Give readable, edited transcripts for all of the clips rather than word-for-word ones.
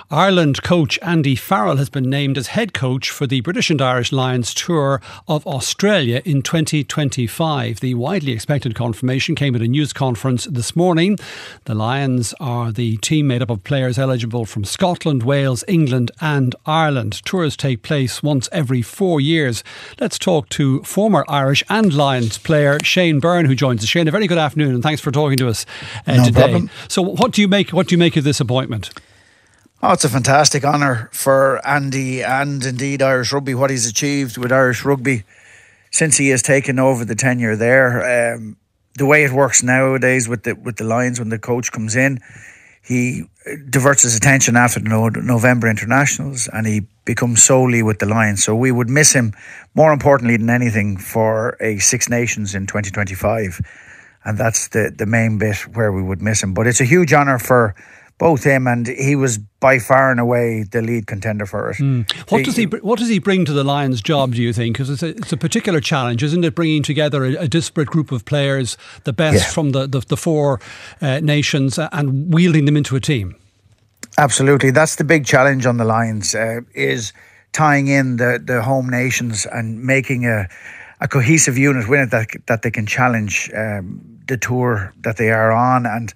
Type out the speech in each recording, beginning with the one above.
Ireland coach Andy Farrell has been named as head coach for the British and Irish Lions tour of Australia in 2025. The widely expected confirmation came at a news conference this morning. The Lions are the team made up of players eligible from Scotland, Wales, England and Ireland. Tours take place once every 4 years. Let's talk to former Irish and Lions player Shane Byrne, who joins us. Shane, a very good afternoon and thanks for talking to us today. Problem. So what do you make of this appointment? Oh, it's a fantastic honour for Andy and indeed Irish rugby, what he's achieved with Irish rugby since he has taken over the tenure there. The way it works nowadays with the Lions, when the coach comes in, he diverts his attention after the November internationals and he becomes solely with the Lions. So we would miss him, more importantly than anything, for a Six Nations in 2025. And that's the main bit where we would miss him. But it's a huge honour for both him, and he was by far and away the lead contender for it. What does he bring to the Lions job, do you think? Because it's a particular challenge, isn't it? Bringing together a disparate group of players, the best from the four nations, and wielding them into a team. Absolutely. That's the big challenge on the Lions, is tying in the home nations and making a cohesive unit with it that they can challenge the tour that they are on. And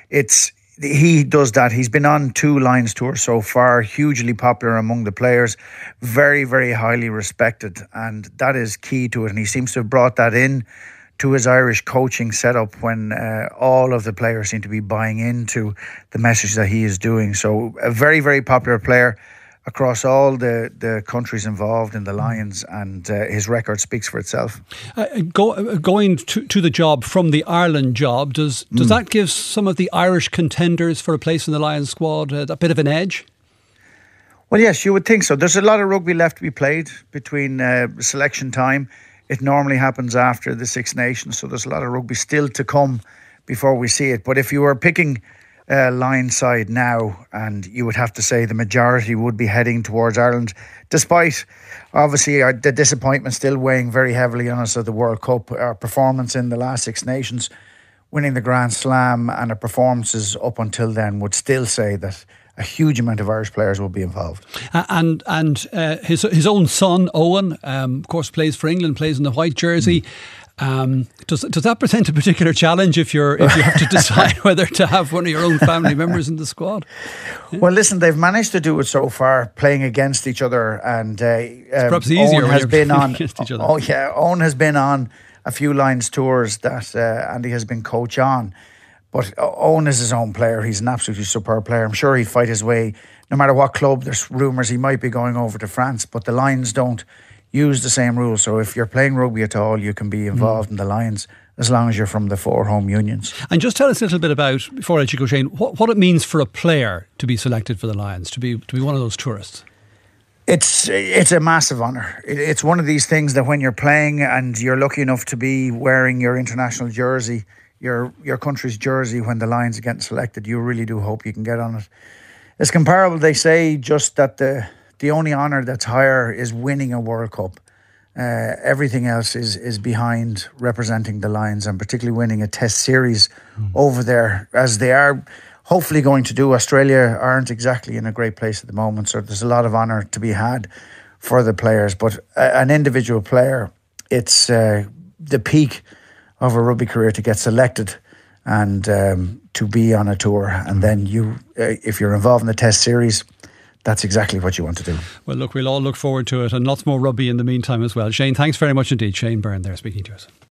he does that. He's been on 2 Lions tours so far, hugely popular among the players, very, very highly respected, and that is key to it. And he seems to have brought that in to his Irish coaching setup when all of the players seem to be buying into the message that he is doing. So a very, very popular player across all the countries involved in the Lions, and his record speaks for itself. Going to the job from the Ireland job, does that give some of the Irish contenders for a place in the Lions squad a bit of an edge? Well, yes, you would think so. There's a lot of rugby left to be played between selection time. It normally happens after the Six Nations, so there's a lot of rugby still to come before we see it. But if you were picking Lions side now, and you would have to say the majority would be heading towards Ireland, despite obviously the disappointment still weighing very heavily on us of the World Cup. Our performance in the last Six Nations, winning the Grand Slam, and our performances up until then would still say that a huge amount of Irish players will be involved. And his own son Owen, of course, plays for England, plays in the white jersey. Does that present a particular challenge if you have to decide whether to have one of your own family members in the squad? Yeah. Well, listen, they've managed to do it so far, playing against each other, and it's perhaps easier Owen has been on against each other. Oh yeah, Owen has been on a few Lions tours that Andy has been coach on. But Owen is his own player. He's an absolutely superb player. I'm sure he'd fight his way, no matter what club. There's rumours he might be going over to France, but the Lions don't use the same rules. So if you're playing rugby at all, you can be involved in the Lions as long as you're from the 4 home unions. And just tell us a little bit about, before I let you go, Shane, what it means for a player to be selected for the Lions, to be one of those tourists. It's a massive honour. It's one of these things that when you're playing and you're lucky enough to be wearing your international jersey, your country's jersey, when the Lions are getting selected, you really do hope you can get on it. It's comparable, they say, just that the only honour that's higher is winning a World Cup. Everything else is behind representing the Lions, and particularly winning a test series over there, as they are hopefully going to do. Australia aren't exactly in a great place at the moment, so there's a lot of honour to be had for the players. But an individual player, it's the peak of a rugby career to get selected and to be on a tour. And then if you're involved in the test series, that's exactly what you want to do. Well, look, we'll all look forward to it, and lots more rugby in the meantime as well. Shane, thanks very much indeed. Shane Byrne there speaking to us.